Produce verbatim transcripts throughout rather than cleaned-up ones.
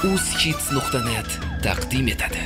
uzhits nuqta net taqdim etadi.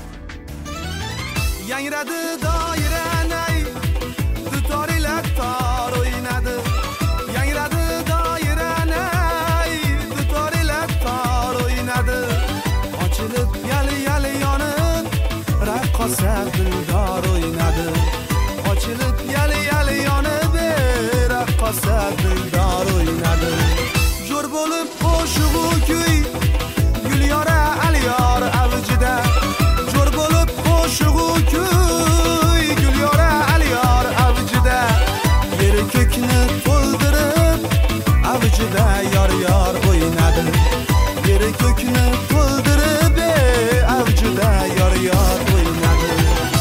Yangradi doiranay, dutorilar tor o'ynadi. Yangradi doiranay, dutorilar tor o'ynadi. Ochilib yali-yali yonib, raqqosa dildor o'ynadi. Ochilib yali-yali yonib, raqqosa dildor o'ynadi. Jo'r bo'lib qo'shig'u kuy, Gulyora Aliyor avjida. Jo'r bo'lib qo'shig'u kuy, Gulyora Aliyor avjida. Yer ko'kni to'ldirib, avjida yor-yor o'ynadi. Yer ko'kni to'ldirib, avjida yor-yor o'ynadi.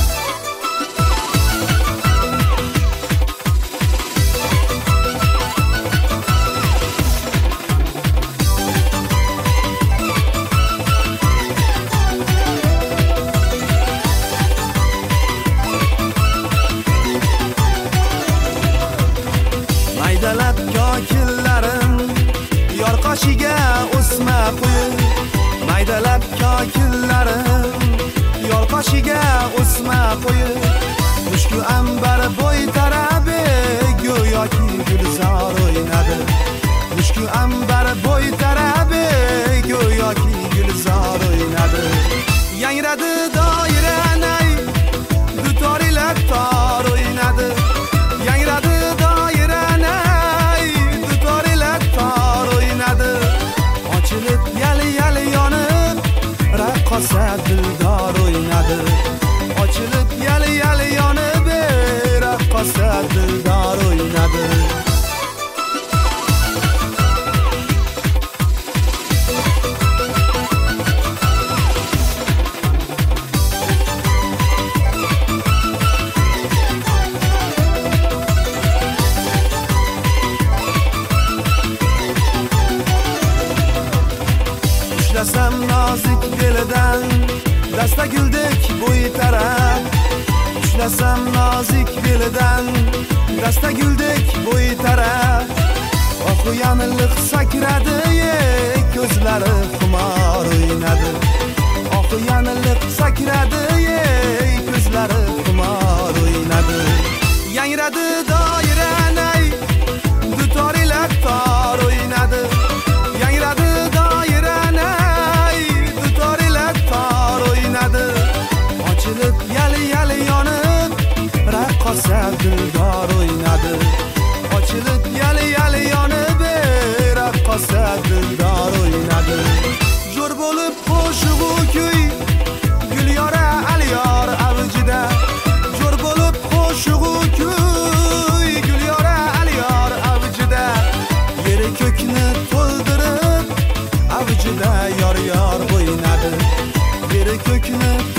Maydalab kokillarim yor qoshiga o'sma qo'yib. Maydalab kokillarim yor qoshiga o'sma qo'yib. Mushku ambar bo'y tarabi go'yoki gulzor o'ynadi. Mushku ambar bo'y tarabi go'yoki gulzor o'ynadi. Yangradi doiranay, dutorilar tor o'ynadi. Yangradi ochilib yali-yali yonib, raqqosa dildor o'ynadi. Ochilib yali-yali yonib, raqqosa dildor o'ynadi. Ushlasam nozik belidan, dasta guldek bo'y tarab. Ushlasam nozik belidan, dasta guldek bo'y tarab. Oxu yaniliq sakradi, ko'zlari xumor o'ynadi. Oxu yaniliq sakradi, ko'zlari xumor o'ynadi. Yangradi doiranay, dutorilar tor o'ynadi. Yangradi doiranay, dutorilar tor o'ynadi. Ochilib yali-yali yonib, raqqosa dildor o'ynadi. Ochilib yali-yali yonib, raqqosa dildor o'ynadi. Jo'r bo'lib qo'shig'u kuy, Gulyora Aliyor avjida. Jo'r bo'lib qo'shig'u kuy, Gulyora Aliyor avjida. Yer ko'kni to'ldirib, avjida yor-yor o'ynadi. Yer ko'kni